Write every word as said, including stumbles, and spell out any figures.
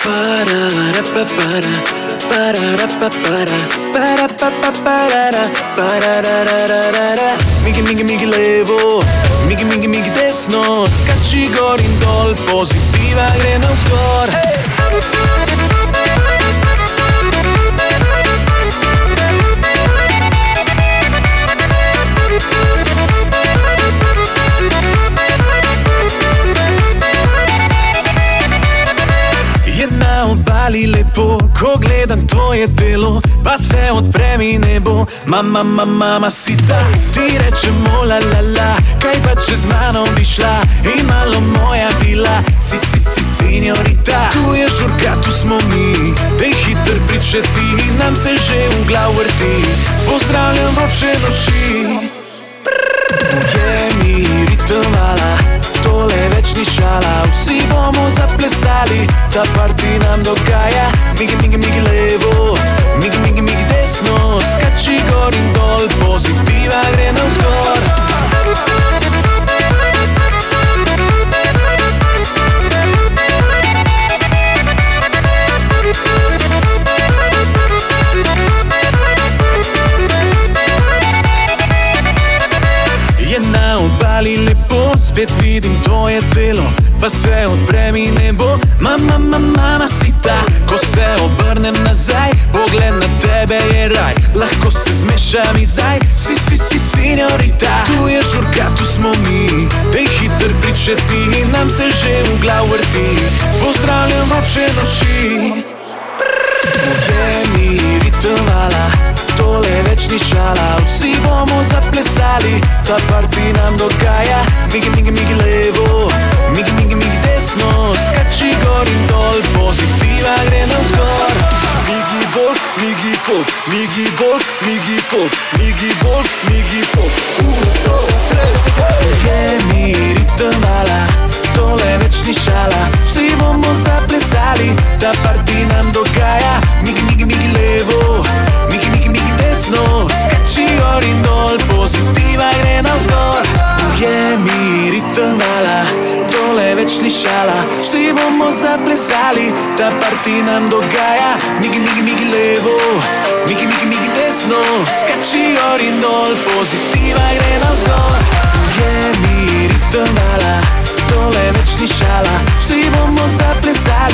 Migi, migi, migi levo, migi, migi, migi desno, skači gor in dol, pozitiva gre navzgor. Je na obali lepo, ko gledam tvoje telo, pa se odpre mi nebo. Mama, mama, mama si ta, ti rečemo la la la, kaj pa če z mano bi šla in malo moja bila. Si, si, si, signorita, tu je žurka, tu smo mi, dej hiter pričeti, nam se že v glav vrti. Pozdravljam vroče noči. Je mi ritem mala, tole več ni šala, vsi bomo zaplesali, ta party nam dogaja. Migi, migi, migi levo, migi, migi, migi desno, skači gor in dol, pozitiva gre navzgor. Je na obali lepo, spet vidim tvoje telo, pa se odpre mi nebo. Mama, mama, mama si ta, ko se obrnem nazaj, pogled na tebe je raj, lahko se zmešam in zdaj. Si, si, si, signorita, tu je žurka, tu smo mi, dej hiter pričeti, nam se že v glav vrti. Pozdravljam vroče noči. Je mi ritem mala, tole več ni šala, vsi bomo zaplesali, ta party nam dogaja. Migi, migi, migi levo, migi, migi, migi desno, skači gor in dol, pozitiva gre navzgor. Migi bolj, migi folk, migi bolj, migi folk, migi bolj, migi folk. Uno, tres, je mi ritem mala, tole več ni šala, vsi bomo zaplesali, ta party nam dogaja. Migi, migi, migi levo, migi, migi, migi desno, skači gor in dol, pozitiva gre navzgor. Je mi ritem mala, tole več ni šala, vsi bomo zaplesali, ta party nam dogaja. Migi, migi, migi levo, migi, migi, migi desno, skači gor in dol, pozitiva gre navzgor. Je mi ritem mala, tole več ni šala, vsi bomo zaplesali,